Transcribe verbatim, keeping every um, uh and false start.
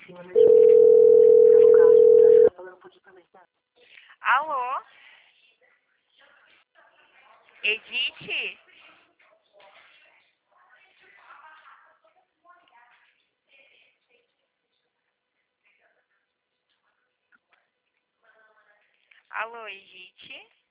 cima, né, Ju? É no caso, acho que tá falando por também, tá? Alô? Edith? Alô, Edith?